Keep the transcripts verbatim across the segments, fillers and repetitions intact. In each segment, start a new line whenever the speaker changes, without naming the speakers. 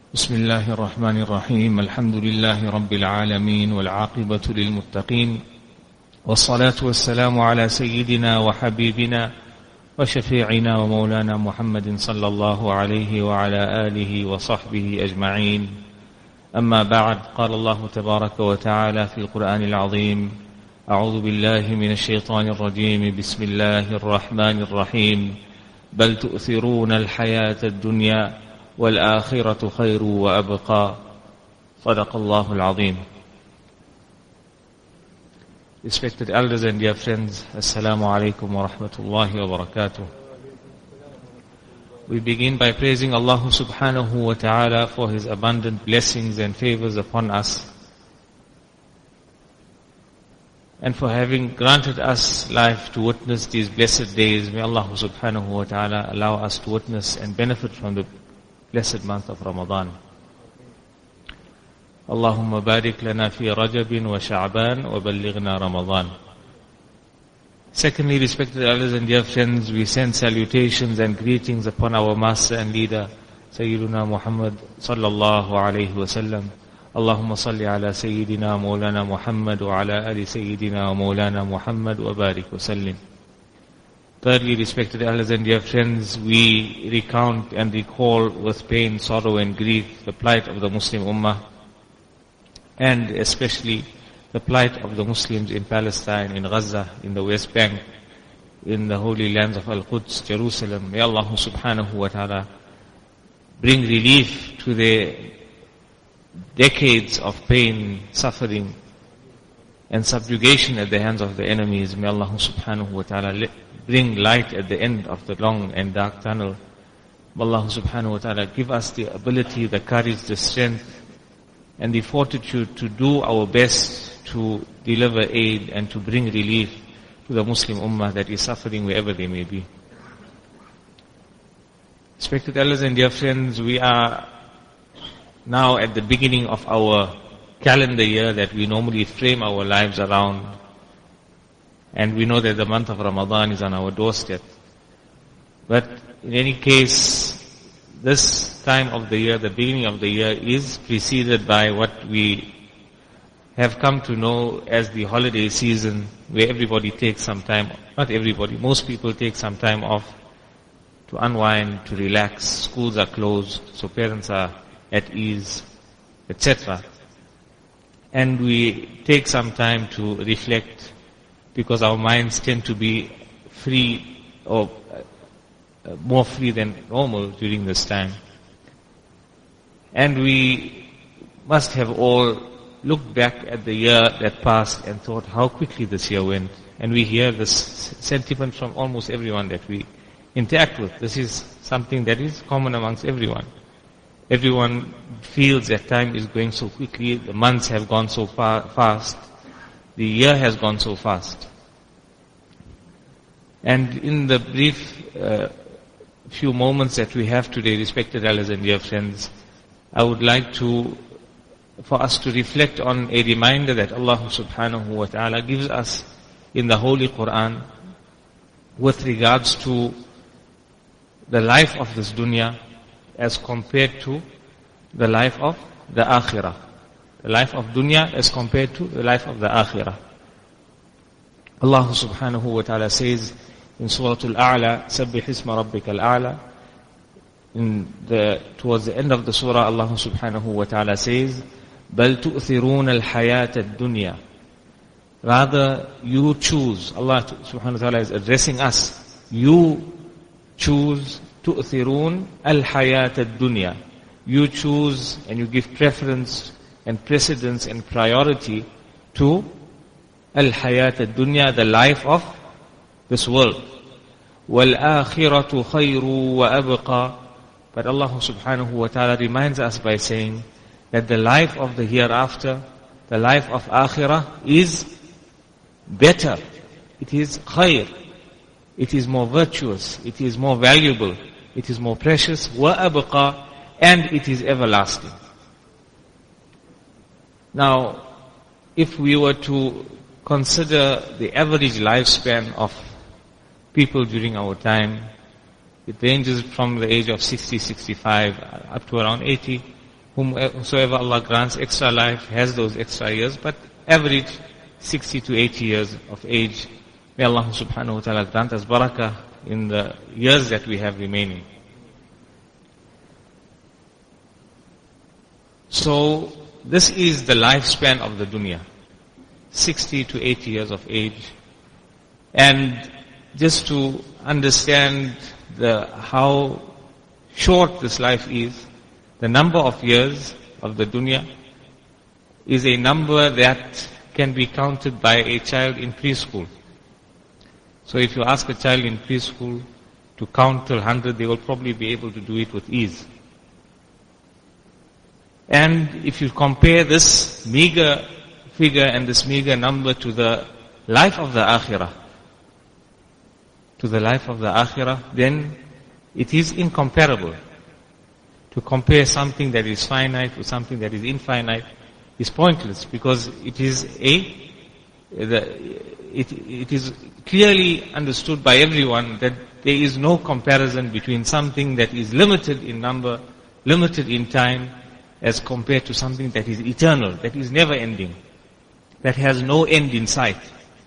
بسم الله الرحمن الرحيم الحمد لله رب العالمين والعاقبة للمتقين والصلاة والسلام على سيدنا وحبيبنا وشفيعنا ومولانا محمد صلى الله عليه وعلى آله وصحبه أجمعين. أما بعد، قال الله تبارك وتعالى في القرآن العظيم: أعوذ بالله من الشيطان الرجيم، بسم الله الرحمن الرحيم، بل تؤثرون الحياة الدنيا والآخرة خير وأبقى. صدق الله العظيم. Respected elders and dear friends, Assalamu alaikum wa rahmatullahi wa barakatuh. We begin by praising Allah subhanahu wa ta'ala for His abundant blessings and favors upon us, and for having granted us life to witness these blessed days. May Allah subhanahu wa ta'ala allow us to witness and benefit from the blessed month of Ramadan. Allahumma barik lana fi Rajabin wa Sha'ban wa ballighna Ramadan. Secondly, respected elders and dear friends, we send salutations and greetings upon our master and leader, Sayyiduna Muhammad sallallahu alayhi wa sallam. Allahumma salli ala Sayyidina Mawlana Muhammad wa ala ali Sayyidina Mawlana Muhammad wa barik wa sallim. Thirdly, respected elders and dear friends, we recount and recall with pain, sorrow and grief the plight of the Muslim Ummah, and especially the plight of the Muslims in Palestine, in Gaza, in the West Bank, in the holy lands of Al-Quds, Jerusalem. May Allah subhanahu wa ta'ala bring relief to their decades of pain, suffering and subjugation at the hands of the enemies. May Allah subhanahu wa ta'ala bring light at the end of the long and dark tunnel. May Allah subhanahu wa ta'ala give us the ability, the courage, the strength and the fortitude to do our best to deliver aid and to bring relief to the Muslim Ummah that is suffering wherever they may be. Respected elders and dear friends, we are now at the beginning of our calendar year that we normally frame our lives around. And we know that the month of Ramadan is on our doorstep. But in any case, this time of the year, the beginning of the year, is preceded by what we have come to know as the holiday season, where everybody takes some time, not everybody, most people take some time off to unwind, to relax. Schools are closed, so parents are at ease, et cetera. And we take some time to reflect, because our minds tend to be free or uh, more free than normal during this time. And we must have all looked back at the year that passed and thought how quickly this year went. And we hear this sentiment from almost everyone that we interact with. This is something that is common amongst everyone. Everyone feels that time is going so quickly, the months have gone so far, fast, the year has gone so fast. And in the brief uh, few moments that we have today, respected elders and dear friends, I would like to, for us to reflect on a reminder that Allah subhanahu wa ta'ala gives us in the Holy Quran with regards to the life of this dunya as compared to the life of the akhirah. The life of dunya as compared to the life of the akhirah. Allah subhanahu wa ta'ala says in Surah Al-A'la, Sabbih isma rabbika al-a'la. In the, towards the end of the surah, Allah subhanahu wa ta'ala says, Bal tu'thiruna al-hayat al-dunya. Rather, you choose. Allah subhanahu wa ta'ala is addressing us. You choose tu'thirun al-hayat al-dunya. You choose and you give preference and precedence and priority to al-hayat al-dunya, the life of this world. وَالْآخِرَةُ خَيْرُ وَأَبْقَى. But Allah subhanahu wa ta'ala reminds us by saying that the life of the hereafter, the life of akhirah, is better. It is khair. It is more virtuous. It is more valuable. It is more precious. وَأَبْقَى. And it is everlasting. Now, if we were to consider the average lifespan of people during our time, it ranges from the age of sixty, sixty-five up to around eighty, whomsoever Allah grants extra life has those extra years, but average sixty to eighty years of age. May Allah subhanahu wa ta'ala grant us barakah in the years that we have remaining. So, this is the lifespan of the dunya. sixty to eighty years of age. And just to understand the how short this life is, the number of years of the dunya is a number that can be counted by a child in preschool. So if you ask a child in preschool to count till one hundred, they will probably be able to do it with ease. And if you compare this meager figure and this meager number to the life of the akhirah, to the life of the akhirah, then it is incomparable. To compare something that is finite with something that is infinite is pointless, because it is a, the, it, it is clearly understood by everyone that there is no comparison between something that is limited in number, limited in time, as compared to something that is eternal, that is never ending, that has no end in sight.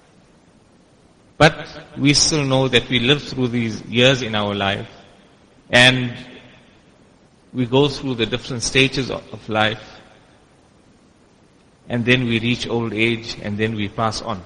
But we still know that we live through these years in our life, and we go through the different stages of, of life, and then we reach old age, and then we pass on.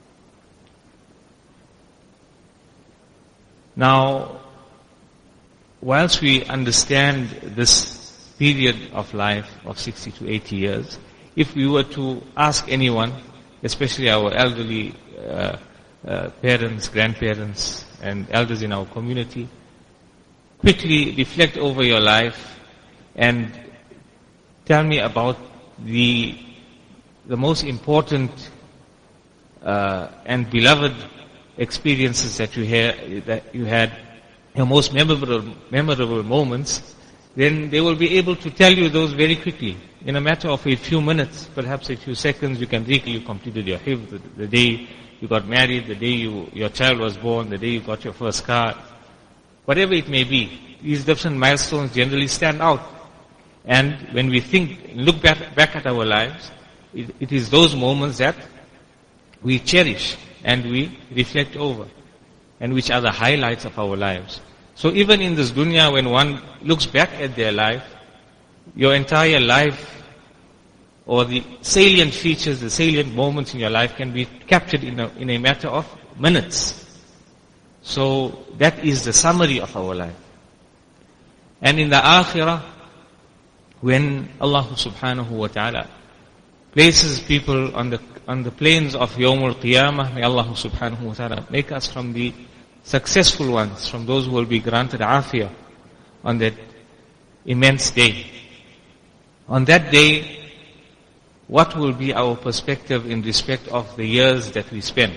Now, whilst we understand this period of life of sixty to eighty years, if we were to ask anyone, especially our elderly uh, uh, parents, grandparents, and elders in our community, quickly reflect over your life and tell me about the the most important uh, and beloved experiences that you had, that you had, your most memorable memorable moments. Then they will be able to tell you those very quickly. In a matter of a few minutes, perhaps a few seconds, you can recall you completed your hifz, the, the day you got married, the day you, your child was born, the day you got your first car. Whatever it may be, these different milestones generally stand out. And when we think, look back, back at our lives, it, it is those moments that we cherish and we reflect over, and which are the highlights of our lives. So even in this dunya, when one looks back at their life, your entire life, or the salient features, the salient moments in your life can be captured in a, in a matter of minutes. So that is the summary of our life. And in the akhirah, when Allah subhanahu wa ta'ala places people on the on the plains of Yawm al-Qiyamah, may Allah subhanahu wa ta'ala make us from the successful ones, from those who will be granted afiyah on that immense day. On that day, what will be our perspective in respect of the years that we spent?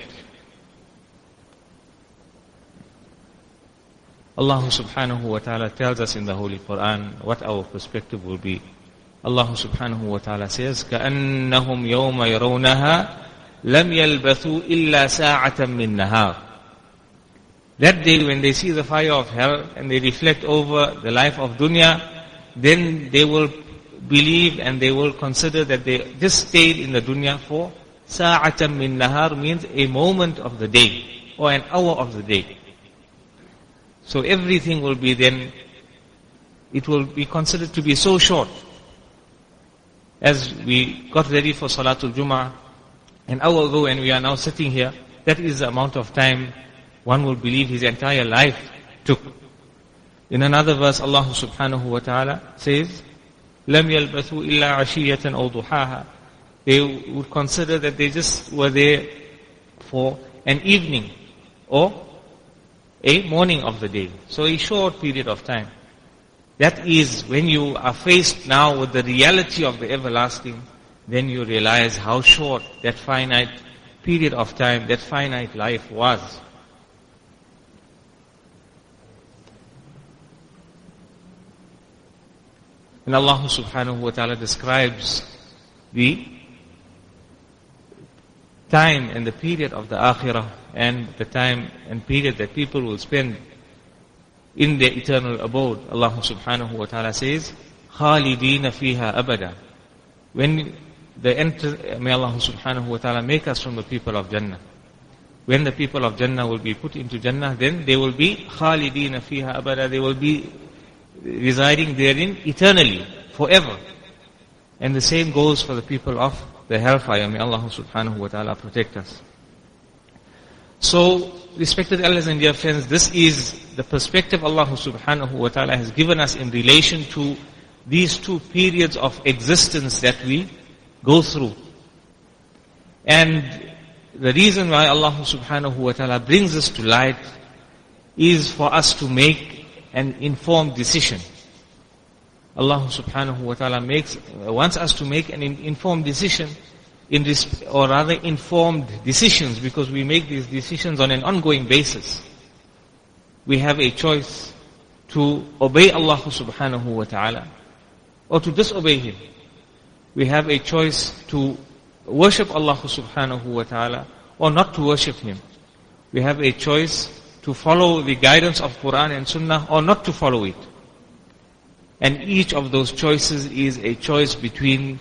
Allah subhanahu wa ta'ala tells us in the Holy Quran what our perspective will be. Allah subhanahu wa ta'ala says, كَأَنَّهُمْ يَوْمَ يَرَوْنَهَا لَمْ يَلْبَثُوا إِلَّا سَاعَةً مِّن نَهَارٍ. That day when they see the fire of hell and they reflect over the life of dunya, then they will believe and they will consider that they just stayed in the dunya for sa'atan min nahar, means a moment of the day or an hour of the day. So everything will be then, it will be considered to be so short. As we got ready for Salatul Jum'ah an hour ago and we are now sitting here, that is the amount of time one will believe his entire life took. In another verse, Allah subhanahu wa ta'ala says, لَمْ يَلْبَثُوا إِلَّا عَشِيَّةً أَوْ ضُحَاهَا. They would consider that they just were there for an evening or a morning of the day. So a short period of time. That is, when you are faced now with the reality of the everlasting, then you realize how short that finite period of time, that finite life was. And Allah subhanahu wa ta'ala describes the time and the period of the akhirah and the time and period that people will spend in their eternal abode. Allah subhanahu wa ta'ala says, خَالِدِينَ فِيهَا أَبَدًا. When the enter, may Allah subhanahu wa ta'ala make us from the people of Jannah. When the people of Jannah will be put into Jannah, then they will be خَالِدِينَ فِيهَا أَبَدًا. They will be residing therein eternally, forever. And the same goes for the people of the hellfire. May Allah subhanahu wa ta'ala protect us. So, respected elders and dear friends, this is the perspective Allah subhanahu wa ta'ala has given us in relation to these two periods of existence that we go through. And the reason why Allah subhanahu wa ta'ala brings us to light is for us to make an informed decision. Allah subhanahu wa ta'ala makes, wants us to make an informed decision, in this, or rather informed decisions, because we make these decisions on an ongoing basis. We have a choice to obey Allah subhanahu wa ta'ala or to disobey Him. We have a choice to worship Allah subhanahu wa ta'ala or not to worship Him. We have a choice to follow the guidance of Quran and Sunnah or not to follow it. And each of those choices is a choice between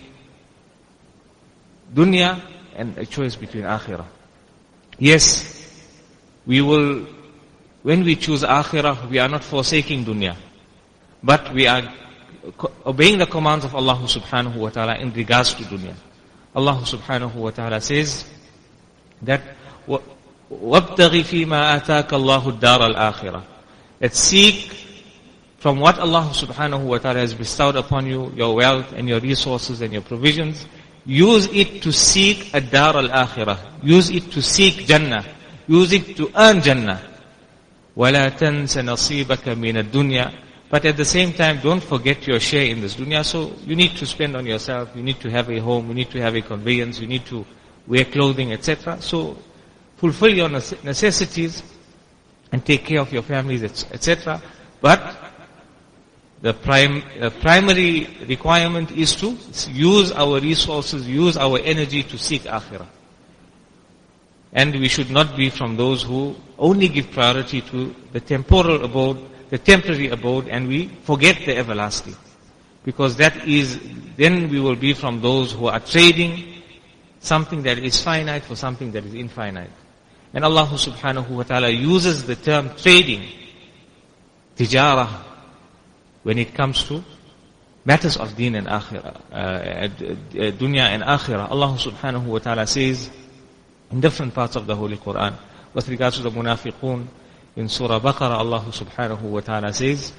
dunya and a choice between akhirah. Yes, we will, when we choose akhirah, we are not forsaking dunya, but we are obeying the commands of Allah subhanahu wa ta'ala in regards to dunya. Allah subhanahu wa ta'ala says that وَابْتَغِ فِي مَا آتَاكَ اللَّهُ الدَّارَ الْآخِرَةِ. That seek from what Allah subhanahu wa ta'ala has bestowed upon you, your wealth and your resources and your provisions. Use it to seek a dar al-akhirah. Use it to seek Jannah. Use it to earn Jannah. وَلَا تَنْسَ نَصِيبَكَ مِنَ الدُّنْيَا. But at the same time, don't forget your share in this dunya. So you need to spend on yourself. You need to have a home. You need to have a conveyance. You need to wear clothing, et cetera. So fulfill your necessities and take care of your families, et cetera. But the prime, uh, primary requirement is to use our resources, use our energy to seek akhirah. And we should not be from those who only give priority to the temporal abode, the temporary abode, and we forget the everlasting. Because that is, then we will be from those who are trading something that is finite for something that is infinite. And Allah subhanahu wa ta'ala uses the term trading, tijarah, when it comes to matters of deen and akhirah, uh, dunya and akhirah. Allah subhanahu wa ta'ala says in different parts of the Holy Quran, with regards to the munafiqun, in Surah Baqarah, Allah subhanahu wa ta'ala says,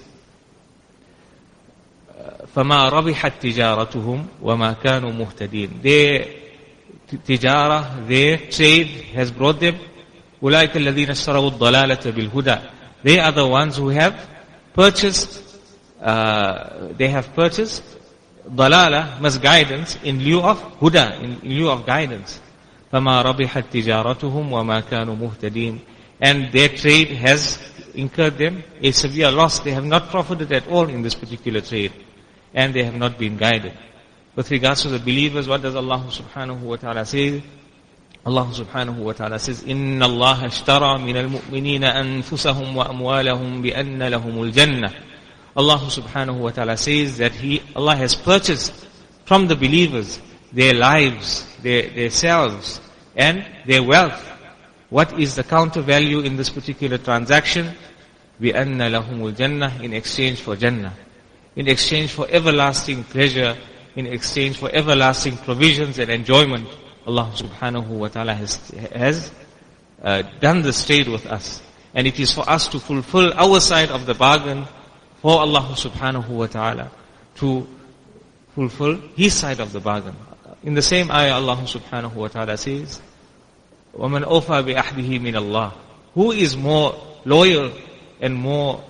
فَمَا رَبِحَتْ تِجَارَتُهُمْ وَمَا كَانُوا مُهْتَدِينَ. Their tijarah, their trade has brought them, أُولَٰئِكَ الَّذِينَ اشْتَرَوُا الضَّلَالَةَ بِالْهُدَى. They are the ones who have purchased Uh, they have purchased dalala, misguidance, in lieu of huda, in, in lieu of guidance. فَمَا رَبِحَتْ تِجَارَتُهُمْ وَمَا كَانُوا مُهْتَدِينَ. And their trade has incurred them a severe loss. They have not profited at all in this particular trade. And they have not been guided. With regards to the believers, what does Allah subhanahu wa ta'ala say? Allah subhanahu wa ta'ala says, إِنَّ اللَّهَ اشْتَرَى مِنَ الْمُؤْمِنِينَ أَنفُسَهُمْ وَأَمْوَالَهُمْ بِأَنَّ لَهُمُ الْجَنَّةِ. Allah subhanahu wa ta'ala says that He, Allah has purchased from the believers their lives, their, their selves, and their wealth. What is the counter value in this particular transaction? بِأَنَّ لَهُمُ الْجَنَّةِ. In exchange for Jannah. In exchange for everlasting pleasure, in exchange for everlasting provisions and enjoyment, Allah subhanahu wa ta'ala has, has uh, done this trade with us. And it is for us to fulfill our side of the bargain for Allah subhanahu wa ta'ala, to fulfill His side of the bargain. In the same ayah, Allah subhanahu wa ta'ala says, وَمَنْ أَوْفَى بِأَحْدِهِ مِنَ اللَّهِ. Who is more loyal and more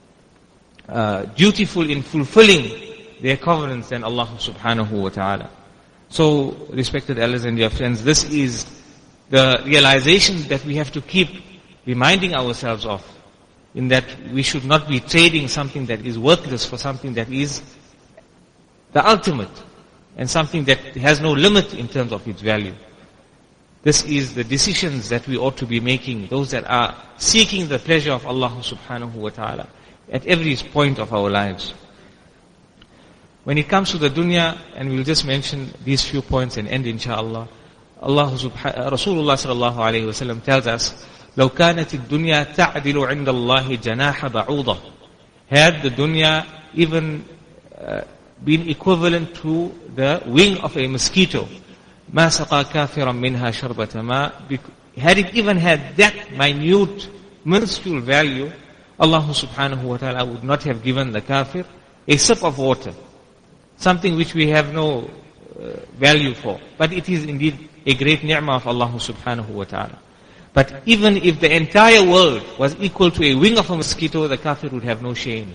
uh, dutiful in fulfilling their covenants than Allah subhanahu wa ta'ala? So, respected elders and dear friends, this is the realization that we have to keep reminding ourselves of, in that we should not be trading something that is worthless for something that is the ultimate, and something that has no limit in terms of its value. This is the decisions that we ought to be making, those that are seeking the pleasure of Allah subhanahu wa ta'ala at every point of our lives. When it comes to the dunya, and we'll just mention these few points and end inshallah. Allah subhanahu, Rasulullah sallallahu alayhi wa sallam tells us, لو كانت الدنيا تعدل عند الله جناح بعوضة. Had the dunya even uh, been equivalent to the wing of a mosquito, ما سقى كافرا منها شربة ماء. Had it even had that minute, minuscule value, Allah subhanahu wa ta'ala would not have given the kafir a sip of water. Something which we have no uh, value for. But it is indeed a great ni'mah of Allah subhanahu wa ta'ala. But even if the entire world was equal to a wing of a mosquito, the kafir would have no shame.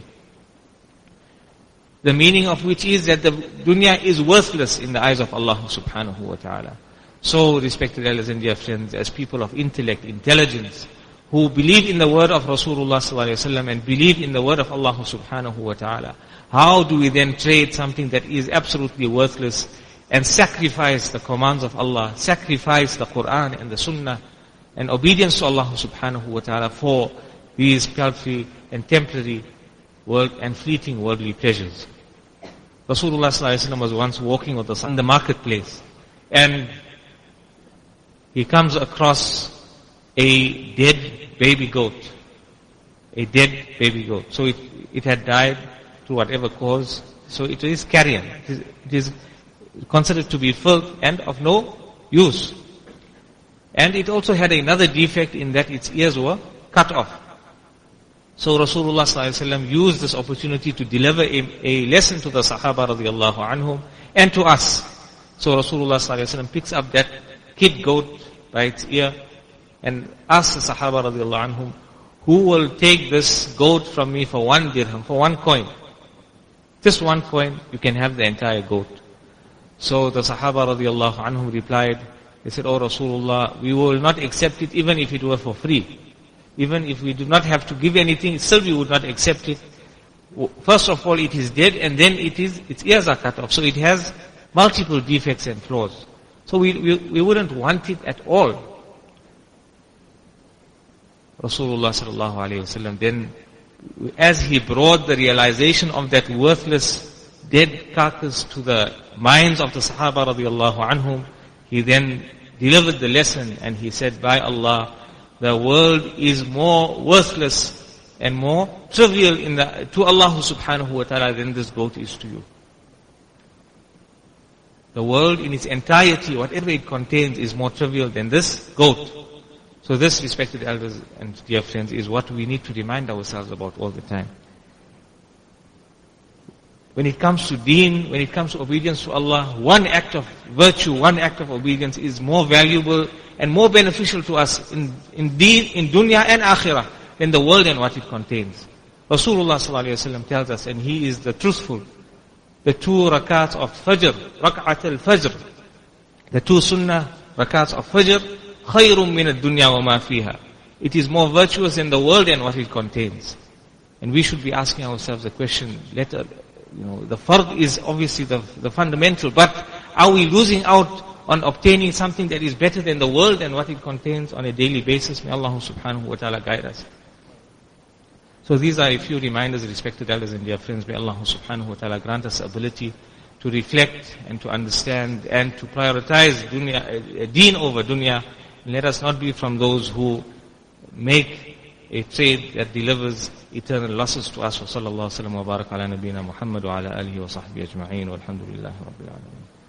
The meaning of which is that the dunya is worthless in the eyes of Allah subhanahu wa ta'ala. So, respected elders and dear friends, as people of intellect, intelligence, who believe in the word of Rasulullah sallallahu alaihi wasallam and believe in the word of Allah subhanahu wa ta'ala, how do we then trade something that is absolutely worthless and sacrifice the commands of Allah, sacrifice the Quran and the Sunnah and obedience to Allah subhanahu wa ta'ala for these paltry and temporary world and fleeting worldly pleasures? Rasulullah sallallahu alaihi wasallam was once walking with us in the marketplace, and he comes across a dead baby goat. A dead baby goat. So it, it had died through whatever cause. So it is carrion. It is, it is considered to be filth and of no use. And it also had another defect in that its ears were cut off. So Rasulullah sallallahu alaihi wasallam used this opportunity to deliver a, a lesson to the Sahaba radiallahu anhum and to us. So Rasulullah sallallahu alaihi wasallam picks up that kid goat by its ear and asks the Sahaba radiallahu anhum, who will take this goat from me for one dirham, for one coin? Just one coin, you can have the entire goat. So the Sahaba radiallahu anhum replied, they said, "Oh Rasulullah, we will not accept it even if it were for free. Even if we do not have to give anything, still we would not accept it. First of all, it is dead, and then it is its ears are cut off. So it has multiple defects and flaws. So we, we, we wouldn't want it at all." Rasulullah sallallahu alayhi wasallam then, as he brought the realization of that worthless dead carcass to the minds of the Sahaba radiallahu anhum, he then delivered the lesson and he said, "By Allah, the world is more worthless and more trivial in the, to Allah subhanahu wa ta'ala than this goat is to you." The world in its entirety, whatever it contains, is more trivial than this goat. So this, respected elders and dear friends, is what we need to remind ourselves about all the time. When it comes to deen, when it comes to obedience to Allah, one act of virtue, one act of obedience is more valuable and more beneficial to us in, in deen, in dunya and akhirah than the world and what it contains. Rasulullah sallallahu alayhi wa sallam tells us, and he is the truthful, the two rakats of fajr, rak'at al-fajr, the two sunnah rakats of fajr, khayrun min ad-dunya wa ma fiha. It is more virtuous than the world and what it contains. And we should be asking ourselves the question, let, uh, you know, the fard is obviously the, the fundamental, but are we losing out on obtaining something that is better than the world and what it contains on a daily basis? May Allah subhanahu wa ta'ala guide us. So these are a few reminders, respected elders and dear friends. May Allah subhanahu wa ta'ala grant us ability to reflect and to understand and to prioritize dunya, uh, deen over dunya. And let us not be from those who make a trade that delivers eternal losses to us. Wa sallallahu sallam wa barak ala nabiyyina Muhammad wa ala alihi wa sahbihi ajma'in. Walhamdulillahi rabbil alamin.